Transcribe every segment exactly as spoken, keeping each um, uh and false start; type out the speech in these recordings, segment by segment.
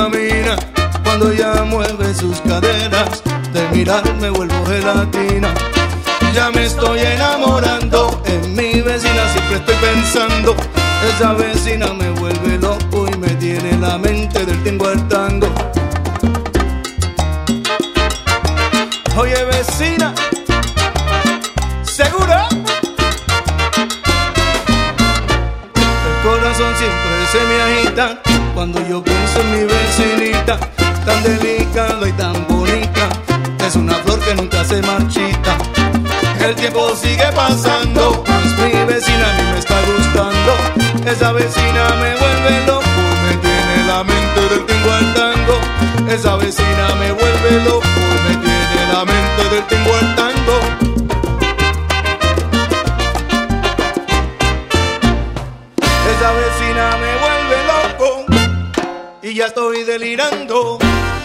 camina, cuando ella mueve sus caderas, de mirar me vuelvo gelatina. Ya me estoy enamorando, en mi vecina siempre estoy pensando. Esa vecina me vuelve loco y me tiene la mente del tingo al tango. Oye vecina, ¿segura? El corazón siempre se me agita cuando yo pienso en mi vecinita, tan delicada y tan bonita. Es una flor que nunca se marchita. El tiempo sigue pasando, pues mi vecina a mí me está gustando. Esa vecina me vuelve loco, me tiene la mente del tingo al tango. Esa vecina me vuelve loco, me tiene la mente del tingo al tango. Esa vecina me vuelve loco y ya estoy delirando.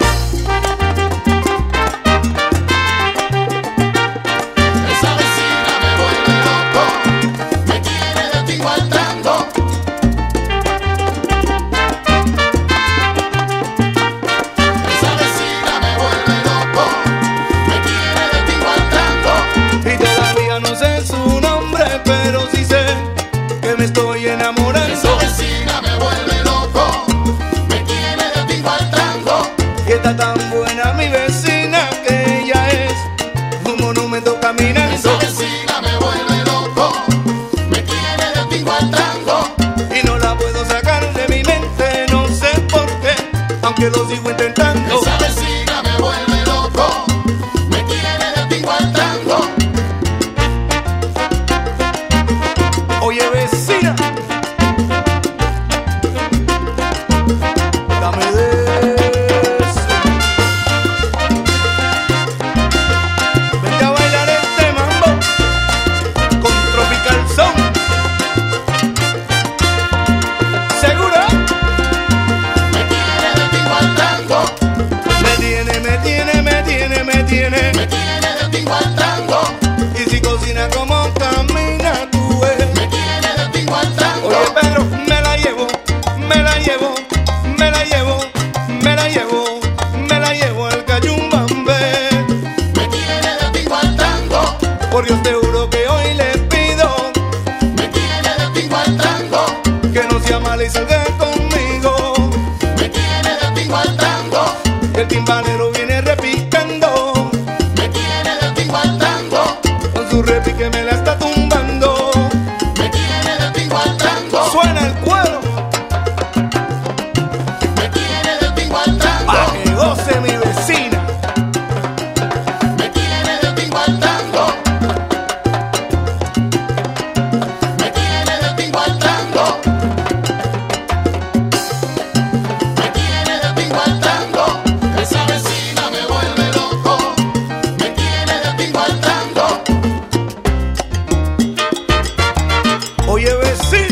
Me estoy enamorando. Esa vecina me vuelve loco, me tiene de tingo al tango. Y está tan buena mi vecina que ella es un monumento caminando. Esa vecina me vuelve loco, me tiene de tingo al tango. Y no la puedo sacar de mi mente, no sé por qué, aunque lo sigo intentando. Esa vecina me vuelve loco, me tiene de tingo al tango. Oye vecina, dame de eso. Vente a bailar este mambo con Tropical Sound. ¿Segura? Me tiene de tingo al tango. Me tiene, me tiene, me tiene, me tiene. Me tiene de tingo al tango. Y si cocina como camina, tú ves. Oye Pedro, me la llevo, me la llevo, me la llevo, me la llevo, me la llevo al Cayumbambe. Me tiene de tingo al tango. Por Dios te juro que hoy le pido, me tiene de tingo al tango, que no sea mala y salga conmigo. Me tiene de tingo al tango. El timbalero viene repicando, me tiene de tingo al tango. con su repique me la está tumbando. Suena el cuero, me tiene de tingo al tango. pa' que goce mi vecina. Me tiene de tingo al tango. Me tiene de tingo al tango. Me tiene de tingo al tango. Esa vecina me vuelve loco, me tiene de tingo al tango. Oye vecina.